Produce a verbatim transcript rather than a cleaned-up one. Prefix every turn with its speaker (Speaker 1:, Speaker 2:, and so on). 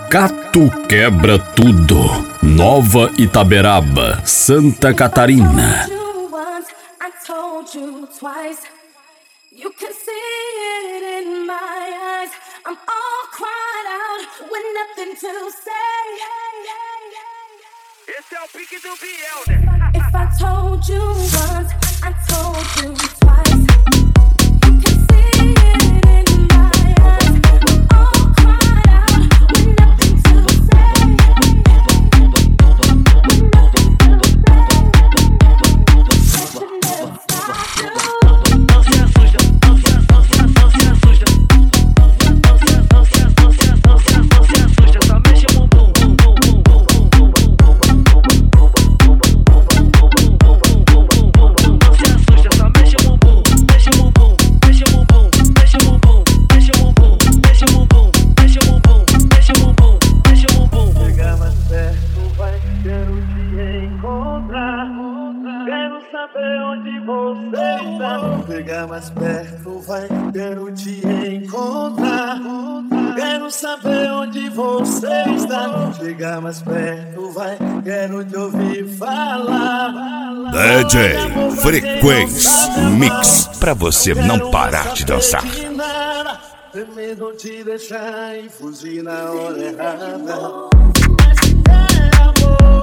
Speaker 1: Cato quebra tudo. Nova Itaberaba, Santa Catarina.
Speaker 2: You can see it in my eyes. I'm all cried out with nothing to say.
Speaker 3: Esse é o pique do Biel, né?
Speaker 2: If I told you once, I told you twice. You can see it in my eyes. I'm all cried out with nothing to say.
Speaker 4: Chegar mais perto, vai, quero te encontrar. Quero saber onde você está. Chegar mais perto, vai, quero te ouvir falar.
Speaker 5: D J Frequência Mix, pra você não parar de dançar.
Speaker 4: Temendo te deixar e fugir na hora errada. Mas se é amor.